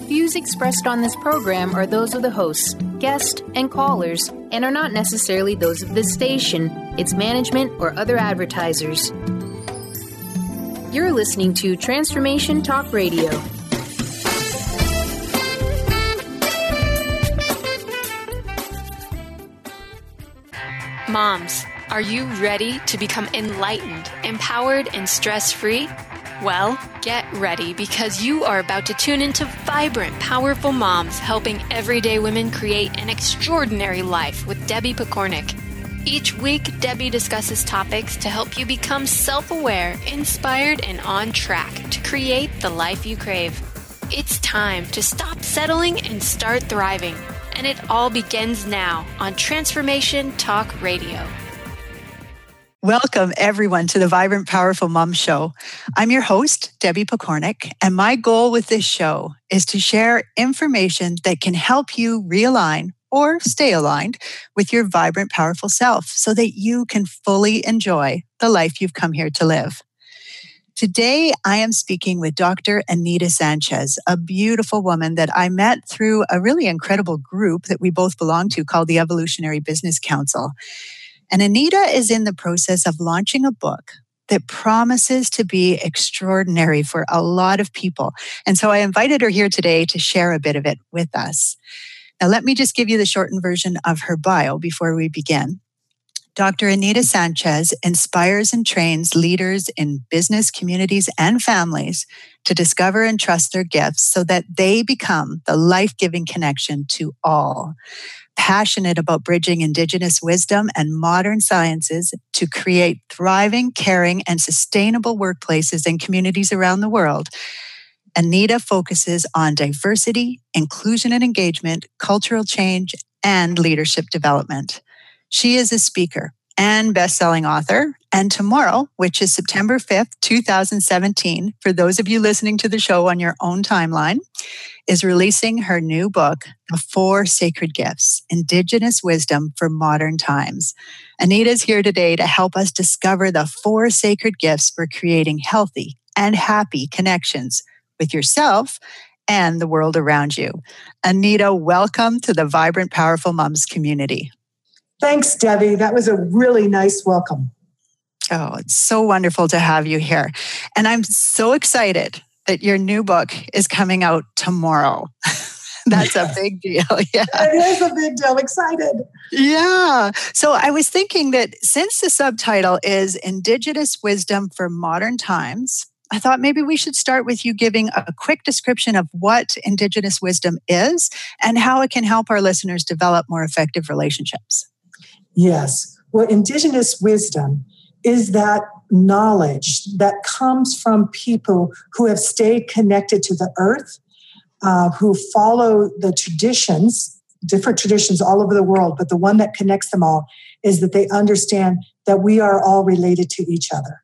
views expressed on this program are those of the hosts, guests, and callers, and are not necessarily those of this station, its management, or other advertisers. You're listening to Transformation Talk Radio. Moms, are you ready to become enlightened, empowered, and stress-free? Well, get ready because you are about to tune into vibrant, powerful moms helping everyday women create an extraordinary life with Debbie Pokornik. Each week, Debbie discusses topics to help you become self-aware, inspired, and on track to create the life you crave. It's time to stop settling and start thriving. And it all begins now on Transformation Talk Radio. Welcome, everyone, to the Vibrant, Powerful Mom Show. I'm your host, Debbie Pokornik, and my goal with this show is to share information that can help you realign or stay aligned with your vibrant, powerful self so that you can fully enjoy the life you've come here to live. Today, I am speaking with Dr. Anita Sanchez, a beautiful woman that I met through a really incredible group that we both belong to called the Evolutionary Business Council. And Anita is in the process of launching a book that promises to be extraordinary for a lot of people. And so I invited her here today to share a bit of it with us. Now, let me just give you the shortened version of her bio before we begin. Dr. Anita Sanchez inspires and trains leaders in business, communities, and families to discover and trust their gifts so that they become the life-giving connection to all. Passionate about bridging Indigenous wisdom and modern sciences to create thriving, caring, and sustainable workplaces and communities around the world, Anita focuses on diversity, inclusion and engagement, cultural change, and leadership development. She is a speaker and best-selling author, and tomorrow, which is September 5th, 2017, for those of you listening to the show on your own timeline, is releasing her new book, The 4 Sacred Gifts, Indigenous Wisdom for Modern Times. Anita's here today to help us discover the 4 sacred gifts for creating healthy and happy connections with yourself and the world around you. Anita, welcome to the Vibrant, Powerful Moms community. Thanks, Debbie. That was a really nice welcome. Oh, it's so wonderful to have you here. And I'm so excited that your new book is coming out tomorrow. That's a big deal. Yeah. It is a big deal. Excited. Yeah. So I was thinking that since the subtitle is Indigenous Wisdom for Modern Times, I thought maybe we should start with you giving a quick description of what Indigenous wisdom is and how it can help our listeners develop more effective relationships. Yes. Well, Indigenous wisdom is that knowledge that comes from people who have stayed connected to the earth, who follow the traditions, different traditions all over the world, but the one that connects them all is that they understand that we are all related to each other.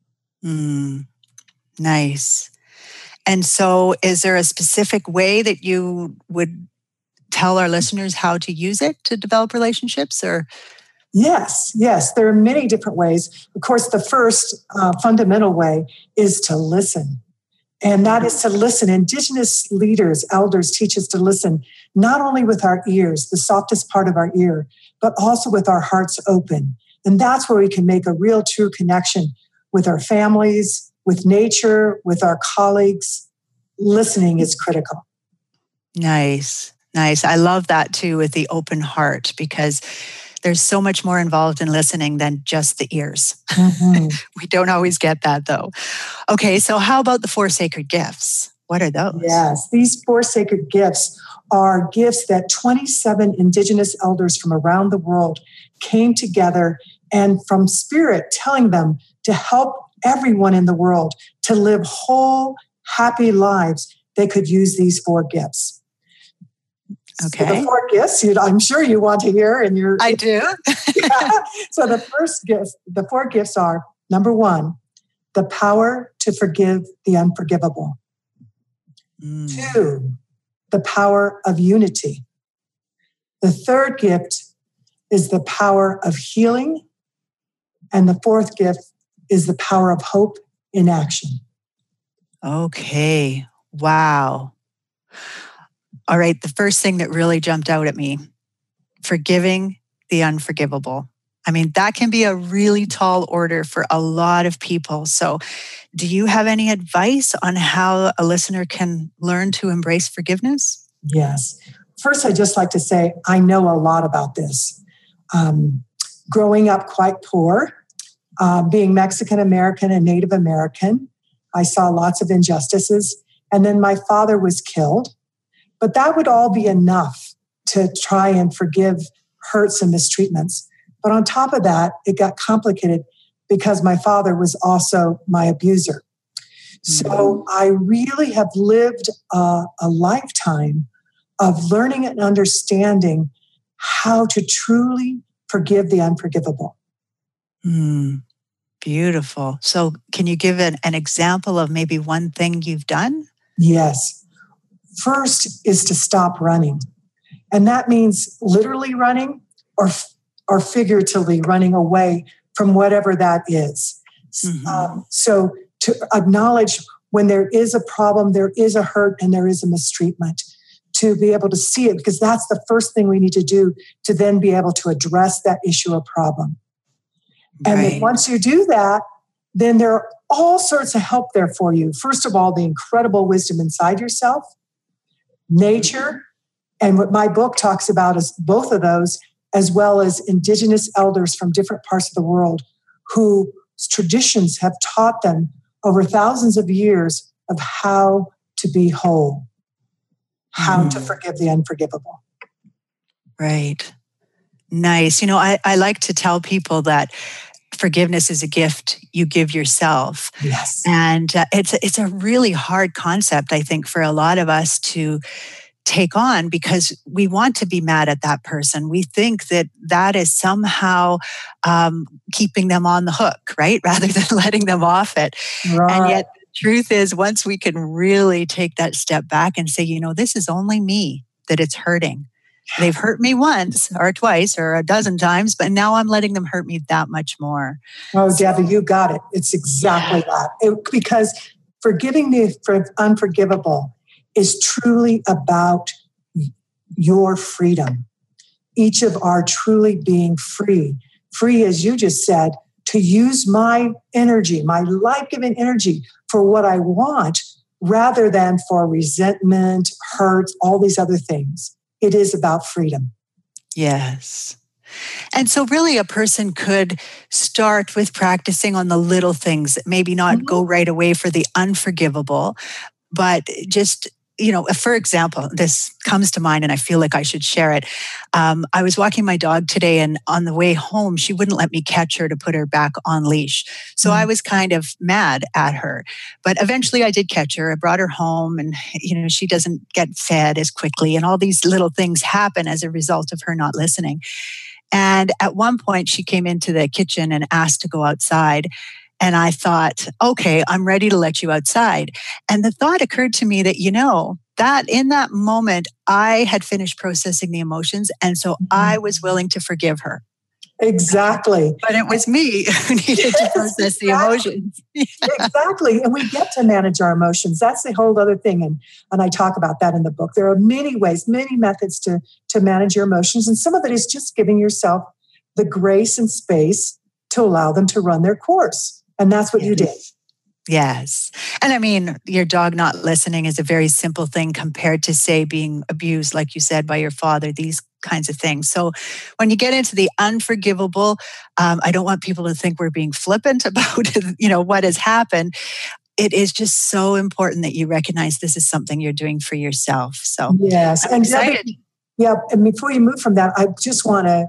Nice. And so is there a specific way that you would tell our listeners how to use it to develop relationships, or? Yes. There are many different ways. Of course, the first fundamental way is to listen. And that is to listen. Indigenous leaders, elders teach us to listen, not only with our ears, the softest part of our ear, but also with our hearts open. And that's where we can make a real, true connection with our families, with nature, with our colleagues. Listening is critical. Nice. I love that too, with the open heart, because there's so much more involved in listening than just the ears. Mm-hmm. We don't always get that though. Okay, so how about the 4 sacred gifts? What are those? Yes, these 4 sacred gifts are gifts that 27 Indigenous elders from around the world came together and from spirit telling them to help everyone in the world to live whole, happy lives. They could use these 4 gifts. Okay. So the 4 gifts, I'm sure you want to hear. I do. So the 4 gifts are, number 1, the power to forgive the unforgivable. 2, the power of unity. The 3rd gift is the power of healing. And the 4th gift is the power of hope in action. Okay. Wow. All right, the first thing that really jumped out at me, forgiving the unforgivable. I mean, that can be a really tall order for a lot of people. So, do you have any advice on how a listener can learn to embrace forgiveness? Yes. First, I'd just like to say I know a lot about this. Growing up quite poor, being Mexican American and Native American, I saw lots of injustices. And then my father was killed. But that would all be enough to try and forgive hurts and mistreatments. But on top of that, it got complicated because my father was also my abuser. So I really have lived a lifetime of learning and understanding how to truly forgive the unforgivable. Beautiful. So can you give an example of maybe one thing you've done? Yes. First is to stop running. And that means literally running or figuratively running away from whatever that is. So to acknowledge when there is a problem, there is a hurt, and there is a mistreatment, to be able to see it, because that's the first thing we need to do to then be able to address that issue or problem. And then once you do that, then there are all sorts of help there for you. First of all, the incredible wisdom inside yourself, nature, and what my book talks about is both of those, as well as indigenous elders from different parts of the world whose traditions have taught them over thousands of years of how to be whole, how to forgive the unforgivable. Right. Nice. You know, I like to tell people that forgiveness is a gift you give yourself. Yes. And it's a really hard concept, I think, for a lot of us to take on, because we want to be mad at that person. We think that that is somehow keeping them on the hook, right? Rather than letting them off it. Right. And yet the truth is, once we can really take that step back and say, you know, this is only me that it's hurting. They've hurt me once or twice or a dozen times, but now I'm letting them hurt me that much more. Oh, Debbie, you got it. It's exactly that. Because forgiving the unforgivable is truly about your freedom. Each of our truly being free. Free, as you just said, to use my energy, my life-giving energy for what I want, rather than for resentment, hurt, all these other things. It is about freedom. Yes. And so really a person could start with practicing on the little things, maybe not go right away for the unforgivable, but just, you know, for example, this comes to mind and I feel like I should share it. I was walking my dog today, and on the way home, she wouldn't let me catch her to put her back on leash. So I was kind of mad at her, but eventually I did catch her. I brought her home, and, you know, she doesn't get fed as quickly, and all these little things happen as a result of her not listening. And at one point she came into the kitchen and asked to go outside. And I thought, okay, I'm ready to let you outside. And the thought occurred to me that, you know, that in that moment, I had finished processing the emotions. And so I was willing to forgive her. Exactly. But it was me who needed to process the emotions. Exactly. And we get to manage our emotions. That's the whole other thing. And I talk about that in the book. There are many ways, many methods to manage your emotions. And some of it is just giving yourself the grace and space to allow them to run their course. And that's what you did. Yes. And I mean, your dog not listening is a very simple thing compared to, say, being abused, like you said, by your father, these kinds of things. So when you get into the unforgivable, I don't want people to think we're being flippant about, you know, what has happened. It is just so important that you recognize this is something you're doing for yourself. So yes. I'm excited. Yeah. And before you move from that, I just want to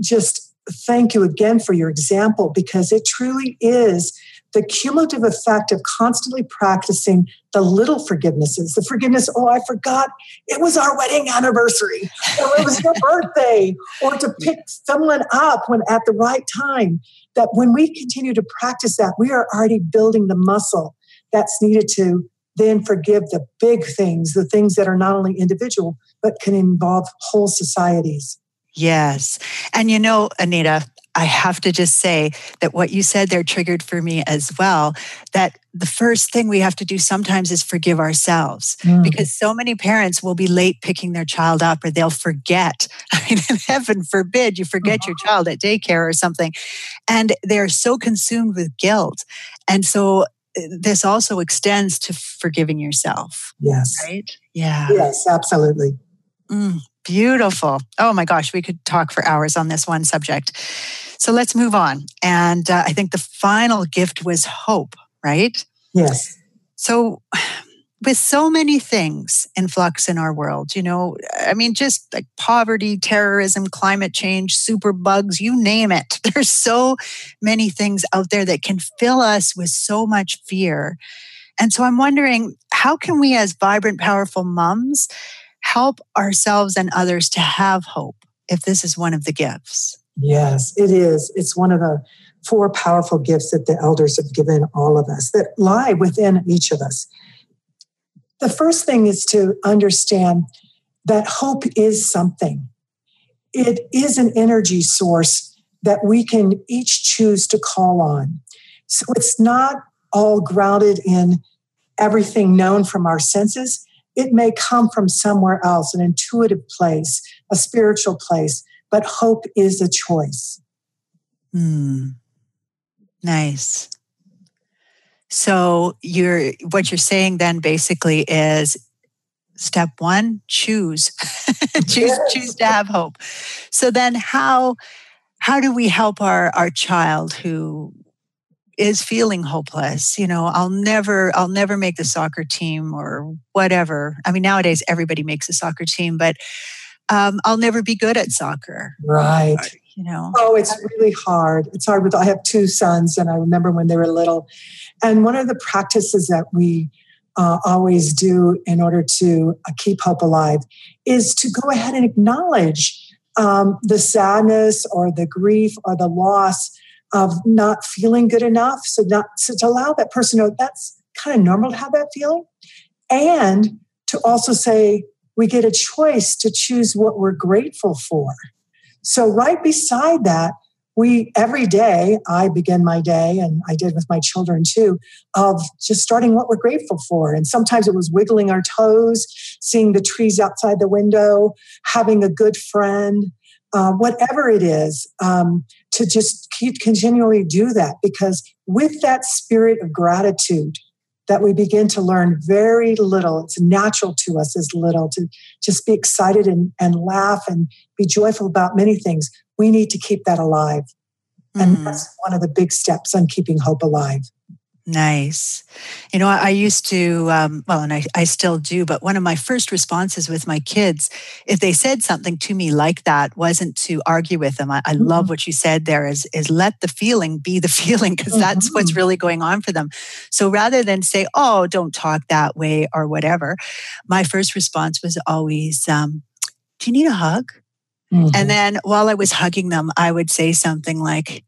thank you again for your example, because it truly is the cumulative effect of constantly practicing the little forgivenesses. The forgiveness, oh, I forgot it was our wedding anniversary, or it was your birthday, or to pick someone up when at the right time. That when we continue to practice that, we are already building the muscle that's needed to then forgive the big things, the things that are not only individual, but can involve whole societies. Yes. And you know, Anita, I have to just say that what you said there triggered for me as well, that the first thing we have to do sometimes is forgive ourselves, because so many parents will be late picking their child up, or they'll forget. I mean, heaven forbid you forget your child at daycare or something. And they're so consumed with guilt. And so this also extends to forgiving yourself. Yes. Right? Yeah. Yes, absolutely. Beautiful. Oh my gosh, we could talk for hours on this one subject. So let's move on. And I think the final gift was hope, right? Yes. So with so many things in flux in our world, I mean, just like poverty, terrorism, climate change, super bugs, you name it. There's so many things out there that can fill us with so much fear. And so I'm wondering, how can we as vibrant, powerful moms help ourselves and others to have hope if this is one of the gifts? Yes, it is. It's one of the 4 powerful gifts that the elders have given all of us that lie within each of us. The first thing is to understand that hope is something. It is an energy source that we can each choose to call on. So it's not all grounded in everything known from our senses. It may come from somewhere else, an intuitive place, a spiritual place, but hope is a choice. Nice. So what you're saying then basically is step 1, choose. choose to have hope. So then how do we help our child who is feeling hopeless? I'll never make the soccer team or whatever. I mean, nowadays everybody makes a soccer team, but I'll never be good at soccer. Right. Oh, it's really hard. It's hard. I have 2 sons, and I remember when they were little. And one of the practices that we always do in order to keep hope alive is to go ahead and acknowledge the sadness or the grief or the loss of not feeling good enough. So to allow that person to know that's kind of normal to have that feeling. And to also say, we get a choice to choose what we're grateful for. So right beside that, every day, I begin my day, and I did with my children too, of just starting what we're grateful for. And sometimes it was wiggling our toes, seeing the trees outside the window, having a good friend, whatever it is, to just continually do that. Because with that spirit of gratitude that we begin to learn very little, it's natural to us as little to just be excited and laugh and be joyful about many things. We need to keep that alive. And that's one of the big steps on keeping hope alive. Nice. I used to, and I still do, but one of my first responses with my kids, if they said something to me like that, wasn't to argue with them. I love what you said there is let the feeling be the feeling, because that's what's really going on for them. So rather than say, oh, don't talk that way or whatever, my first response was always, do you need a hug? And then while I was hugging them, I would say something like,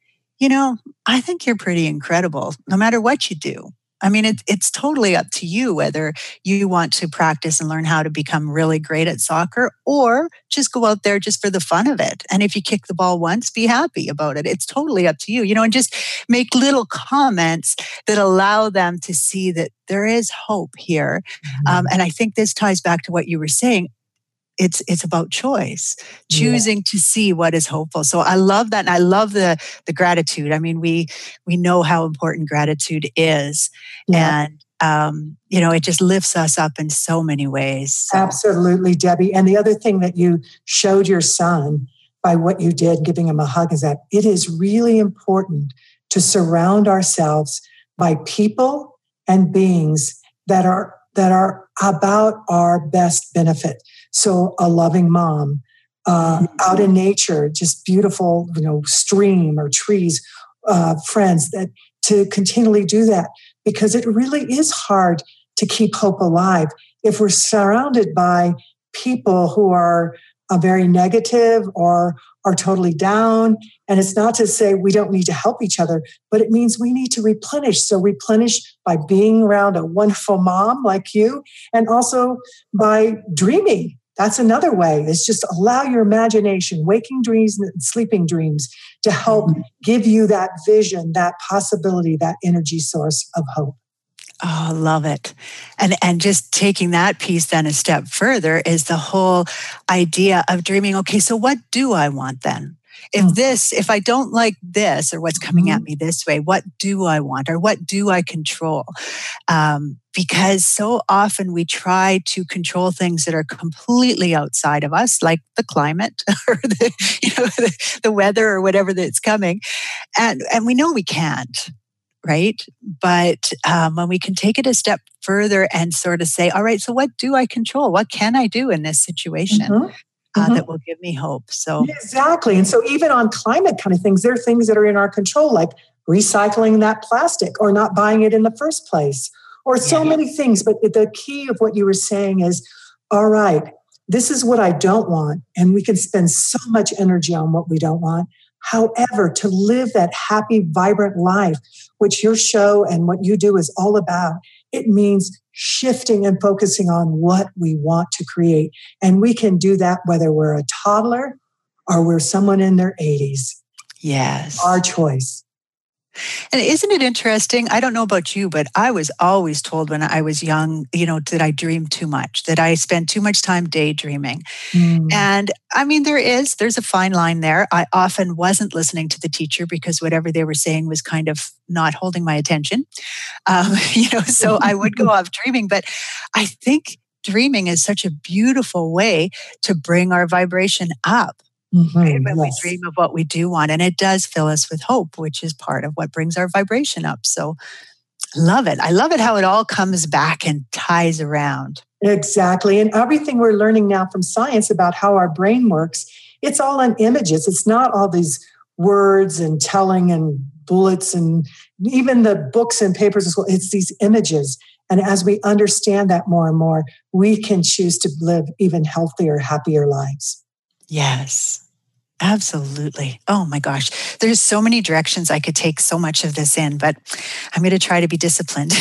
I think you're pretty incredible, no matter what you do. I mean, it's totally up to you whether you want to practice and learn how to become really great at soccer, or just go out there just for the fun of it. And if you kick the ball once, be happy about it. It's totally up to you, and just make little comments that allow them to see that there is hope here. And I think this ties back to what you were saying. It's about choice, choosing to see what is hopeful. So I love that. And I love the gratitude. I mean, we know how important gratitude is. And, it just lifts us up in so many ways. So. Absolutely, Debbie. And the other thing that you showed your son by what you did, giving him a hug, is that it is really important to surround ourselves by people and beings that are about our best benefit. So a loving mom, out in nature, just beautiful, stream or trees, friends, that to continually do that, because it really is hard to keep hope alive if we're surrounded by people who are very negative or are totally down. And it's not to say we don't need to help each other, but it means we need to replenish. So replenish by being around a wonderful mom like you, and also by dreaming. That's another way, is just allow your imagination, waking dreams and sleeping dreams, to help give you that vision, that possibility, that energy source of hope. Oh, I love it. And just taking that piece then a step further is the whole idea of dreaming, okay, so what do I want then? If I don't like this, or what's coming at me this way, what do I want, or what do I control? Because so often we try to control things that are completely outside of us, like the climate or the weather or whatever that's coming. And we know we can't, right? But when we can take it a step further and sort of say, all right, so what do I control? What can I do in this situation? That will give me hope. So exactly. And so even on climate kind of things, there are things that are in our control, like recycling that plastic or not buying it in the first place, or so many things. But the key of what you were saying is, all right, this is what I don't want. And we can spend so much energy on what we don't want. However, to live that happy, vibrant life, which your show and what you do is all about, it means shifting and focusing on what we want to create. And we can do that whether we're a toddler or we're someone in their 80s. Yes. Our choice. And isn't it interesting? I don't know about you, but I was always told when I was young, that I dreamed too much, that I spent too much time daydreaming. And I mean, there's a fine line there. I often wasn't listening to the teacher because whatever they were saying was kind of not holding my attention. So I would go off dreaming. But I think dreaming is such a beautiful way to bring our vibration up. Right? When we dream of what we do want. And it does fill us with hope, which is part of what brings our vibration up. So love it. I love it how it all comes back and ties around. Exactly. And everything we're learning now from science about how our brain works, it's all in images. It's not all these words and telling and bullets and even the books and papers as well. It's these images. And as we understand that more and more, we can choose to live even healthier, happier lives. Yes, absolutely. Oh my gosh. There's so many directions I could take so much of this in, but I'm going to try to be disciplined.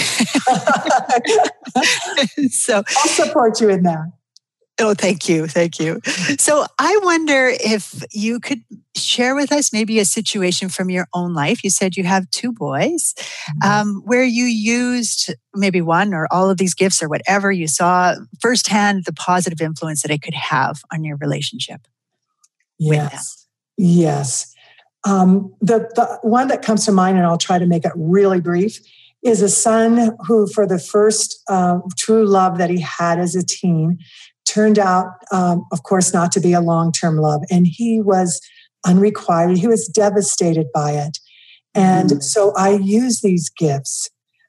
So I'll support you in that. Oh, thank you. Thank you. So I wonder if you could share with us maybe a situation from your own life. You said you have 2 boys, where you used maybe one or all of these gifts or whatever you saw firsthand, the positive influence that it could have on your relationship. Yes. Yes. The one that comes to mind, and I'll try to make it really brief, is a son who, for the first true love that he had as a teen, turned out, of course, not to be a long-term love. And he was unrequited. He was devastated by it. And so I use these gifts,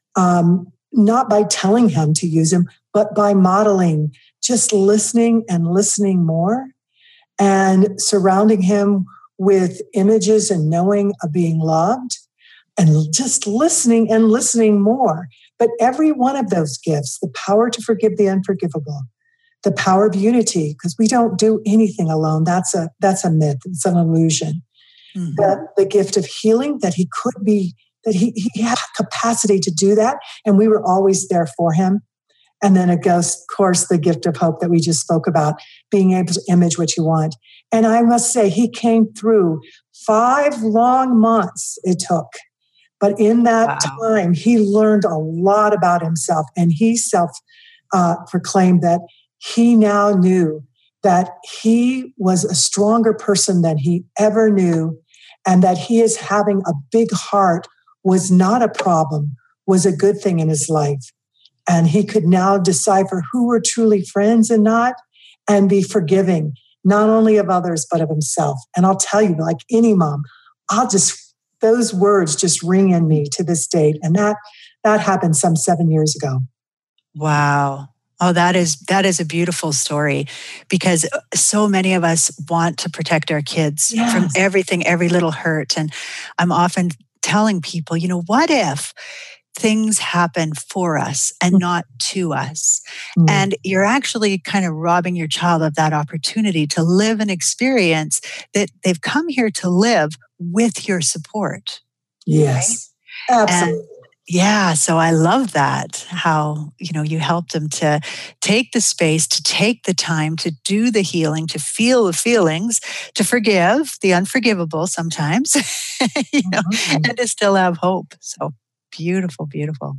not by telling him to use them, but by modeling, just listening and listening more, and surrounding him with images and knowing of being loved, and just listening and listening more. But every one of those gifts, the power to forgive the unforgivable, the power of unity, because we don't do anything alone. That's a myth. It's an illusion. The gift of healing, that he could be, that he had capacity to do that, and we were always there for him. And then it goes, of course, the gift of hope that we just spoke about, being able to image what you want. And I must say, he came through 5 long months it took. But in that time, he learned a lot about himself, and he proclaimed that he now knew that he was a stronger person than he ever knew, and that he is having a big heart was not a problem, was a good thing in his life. And he could now decipher who were truly friends and not, and be forgiving, not only of others, but of himself. And I'll tell you, like any mom, those words just ring in me to this date. And that happened some 7 years ago. Wow. Oh, that is a beautiful story, because so many of us want to protect our kids from everything, every little hurt. And I'm often telling people, what if things happen for us and not to us? And you're actually kind of robbing your child of that opportunity to live an experience that they've come here to live with your support. Yes, right? absolutely. Yeah, so I love that, how, you helped them to take the space, to take the time to do the healing, to feel the feelings, to forgive the unforgivable sometimes, and to still have hope. So beautiful, beautiful.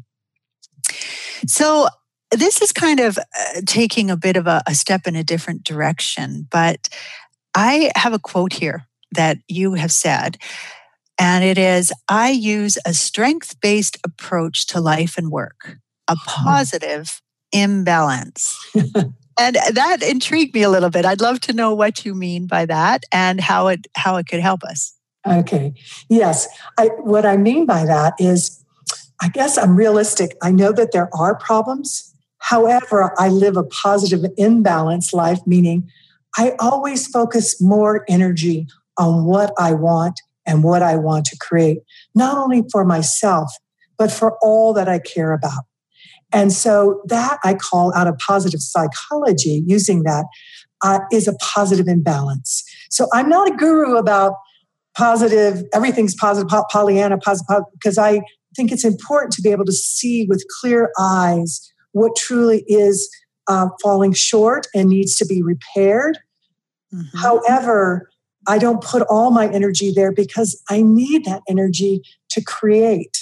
So this is kind of taking a bit of a step in a different direction, but I have a quote here that you have said. And it is, I use a strength-based approach to life and work, a positive imbalance. And that intrigued me a little bit. I'd love to know what you mean by that and how it could help us. Okay. Yes. What I mean by that is, I guess I'm realistic. I know that there are problems. However, I live a positive imbalance life, meaning I always focus more energy on what I want and what I want to create, not only for myself, but for all that I care about. And so that I call, out of positive psychology, using that is a positive imbalance. So I'm not a guru about positive, everything's positive, Pollyanna, positive, because I think it's important to be able to see with clear eyes what truly is falling short and needs to be repaired. Mm-hmm. However, I don't put all my energy there because I need that energy to create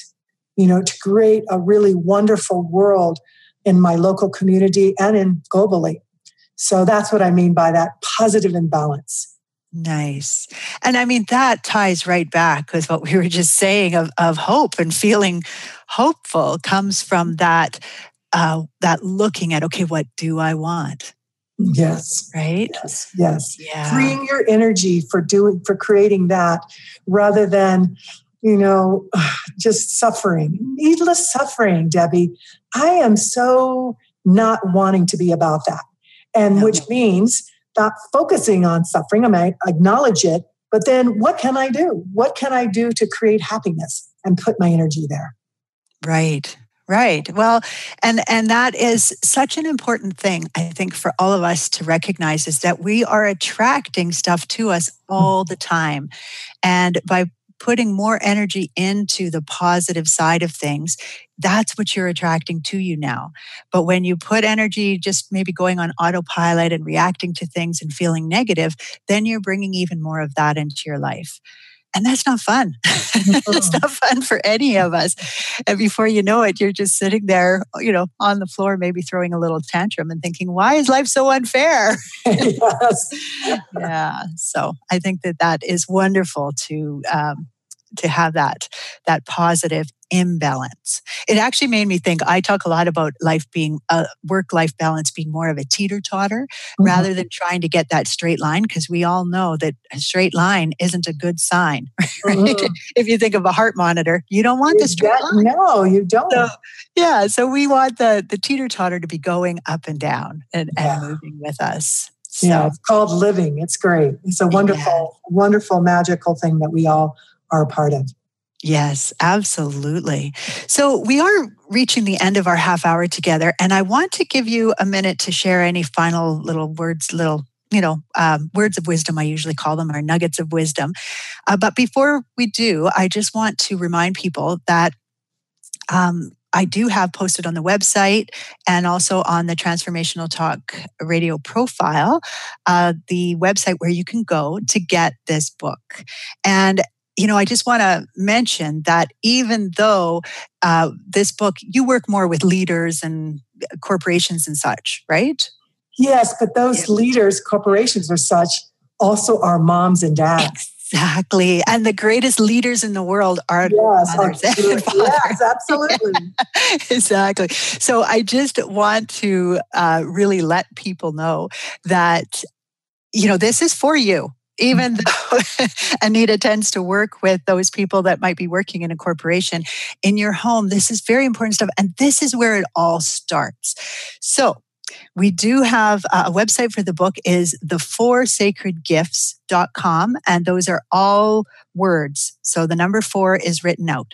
a really wonderful world in my local community and in globally. So that's what I mean by that positive imbalance. Nice. And I mean, that ties right back with what we were just saying of hope, and feeling hopeful comes from that looking at, okay, what do I want? Yes. Right? Yes. Yeah. Freeing your energy for creating that, rather than, just suffering. Needless suffering, Debbie. I am so not wanting to be about that. And which means not focusing on suffering. I may acknowledge it, but then what can I do? What can I do to create happiness and put my energy there? Right. Right. Well, and that is such an important thing, I think, for all of us to recognize, is that we are attracting stuff to us all the time. And by putting more energy into the positive side of things, that's what you're attracting to you now. But when you put energy just maybe going on autopilot and reacting to things and feeling negative, then you're bringing even more of that into your life. And that's not fun. It's not fun for any of us. And before you know it, you're just sitting there, on the floor, maybe throwing a little tantrum and thinking, why is life so unfair? Yes. Yeah. So I think that is wonderful to have that positive imbalance. It actually made me think, I talk a lot about life being work-life balance being more of a teeter-totter rather than trying to get that straight line, because we all know that a straight line isn't a good sign. Right? If you think of a heart monitor, you don't want the straight line. No, you don't. So we want the teeter-totter to be going up and down and moving with us. So, yeah, it's called living. It's great. It's a wonderful, wonderful, magical thing that we all are a part of. Yes, absolutely. So we are reaching the end of our half hour together, and I want to give you a minute to share any final little words, words of wisdom, I usually call them, or nuggets of wisdom. But before we do, I just want to remind people that I do have posted on the website and also on the Transformational Talk radio profile, the website where you can go to get this book. And I just want to mention that even though this book, you work more with leaders and corporations and such, right? Yes, but those leaders, corporations or such, also are moms and dads. Exactly. And the greatest leaders in the world are mothers and fathers. Yes, absolutely. Yeah, exactly. So I just want to really let people know that, this is for you. Even though Anita tends to work with those people that might be working in a corporation, in your home, this is very important stuff. And this is where it all starts. So we do have a website for the book, is the4sacredgifts.com. And those are all words. So the number 4 is written out,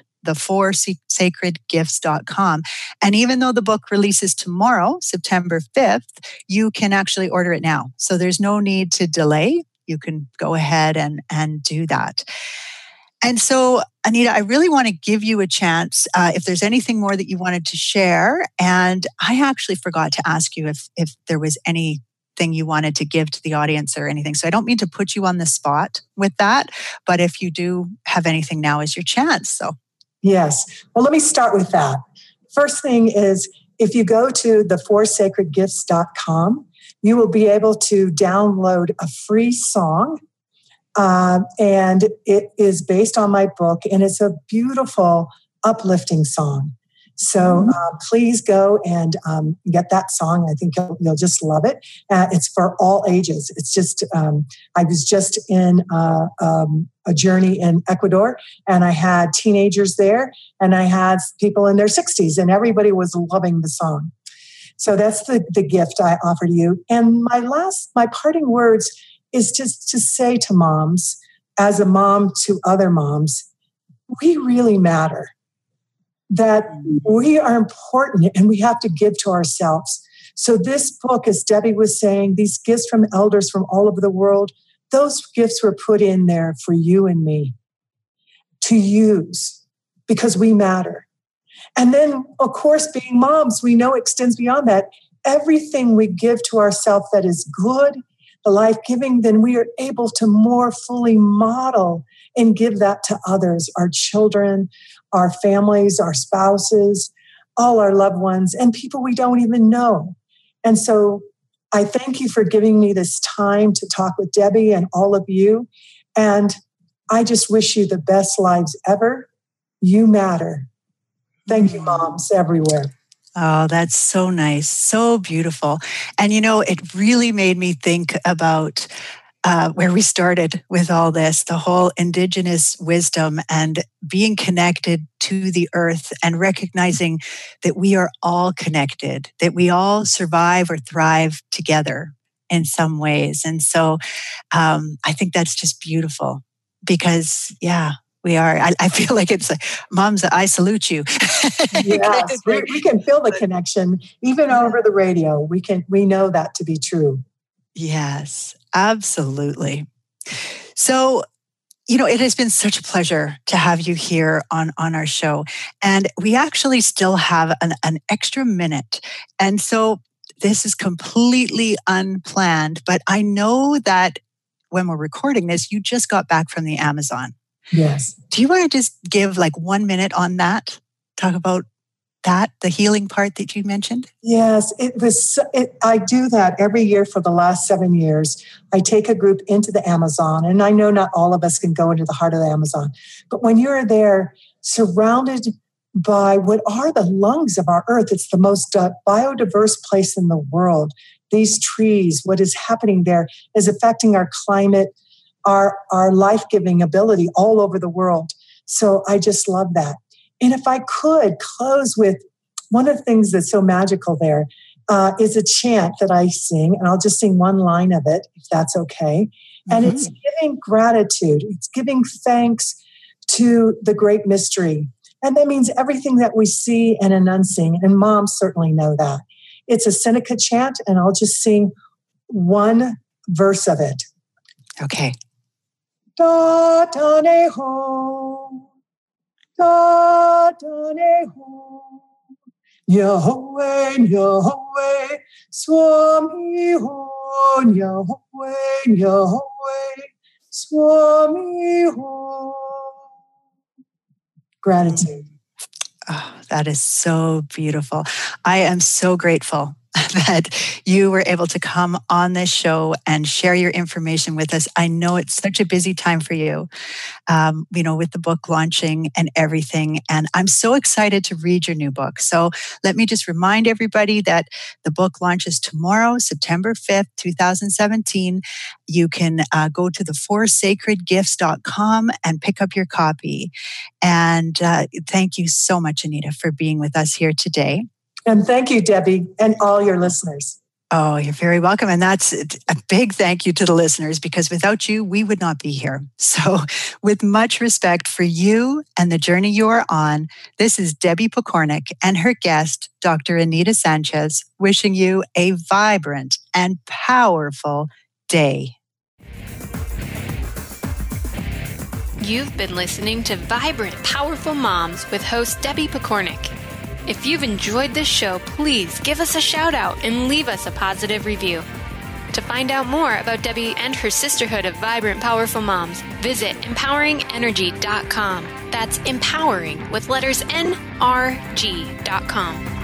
the4sacredgifts.com. And even though the book releases tomorrow, September 5th, you can actually order it now. So there's no need to delay. You can go ahead and do that. And so Anita, I really want to give you a chance if there's anything more that you wanted to share. And I actually forgot to ask you if there was anything you wanted to give to the audience or anything. So I don't mean to put you on the spot with that, but if you do have anything, now is your chance. So yes. Well, let me start with that. First thing is, if you go to theFourSacredGifts.com, you will be able to download a free song. And it is based on my book, and it's a beautiful, uplifting song. So please go and get that song. I think you'll just love it. It's for all ages. It's just, I was just in a journey in Ecuador, and I had teenagers there, and I had people in their 60s, and everybody was loving the song. So that's the gift I offer to you. And my parting words is just to say to moms, as a mom to other moms, we really matter, that we are important and we have to give to ourselves. So this book, as Debbie was saying, these gifts from elders from all over the world, those gifts were put in there for you and me to use because we matter. And then, of course, being moms, we know extends beyond that. Everything we give to ourselves that is good, the life-giving, then we are able to more fully model and give that to others, our children, our families, our spouses, all our loved ones, and people we don't even know. And so I thank you for giving me this time to talk with Debbie and all of you. And I just wish you the best lives ever. You matter. Thank you, moms everywhere. Oh, that's so nice. So beautiful. And, it really made me think about where we started with all this, the whole indigenous wisdom and being connected to the earth and recognizing that we are all connected, that we all survive or thrive together in some ways. And so I think that's just beautiful because, we are. I feel like it's moms, I salute you. Yes, we can feel the connection even over the radio. We know that to be true. Yes, absolutely. So, it has been such a pleasure to have you here on our show. And we actually still have an extra minute. And so this is completely unplanned, but I know that when we're recording this, you just got back from the Amazon. Yes. Do you want to just give 1 minute on that? Talk about that, the healing part that you mentioned? Yes, I do that every year for the last 7 years. I take a group into the Amazon, and I know not all of us can go into the heart of the Amazon, but when you're there, surrounded by what are the lungs of our earth, it's the most biodiverse place in the world. These trees, what is happening there is affecting our climate, our life-giving ability all over the world. So I just love that. And if I could close with one of the things that's so magical there is a chant that I sing, and I'll just sing one line of it, if that's okay. And it's giving gratitude. It's giving thanks to the great mystery. And that means everything that we see and unseen. And moms certainly know that. It's a Seneca chant, and I'll just sing one verse of it. Okay. Da da ne ho, da da ne ho, Yahweh, Yahweh, Swami ho, Yahweh, Yahweh, Swami ho. Gratitude. Oh, that is so beautiful. I am so grateful that you were able to come on this show and share your information with us. I know it's such a busy time for you, with the book launching and everything. And I'm so excited to read your new book. So let me just remind everybody that the book launches tomorrow, September 5th, 2017. You can go to theFourSacredGifts.com and pick up your copy. And thank you so much, Anita, for being with us here today. And thank you, Debbie, and all your listeners. Oh, you're very welcome. And that's a big thank you to the listeners, because without you, we would not be here. So with much respect for you and the journey you are on, this is Debbie Pokornik and her guest, Dr. Anita Sanchez, wishing you a vibrant and powerful day. You've been listening to Vibrant, Powerful Moms with host Debbie Pokornik. If you've enjoyed this show, please give us a shout out and leave us a positive review. To find out more about Debbie and her sisterhood of Vibrant, Powerful Moms, visit empoweringenergy.com. That's empowering with letters NRG.com.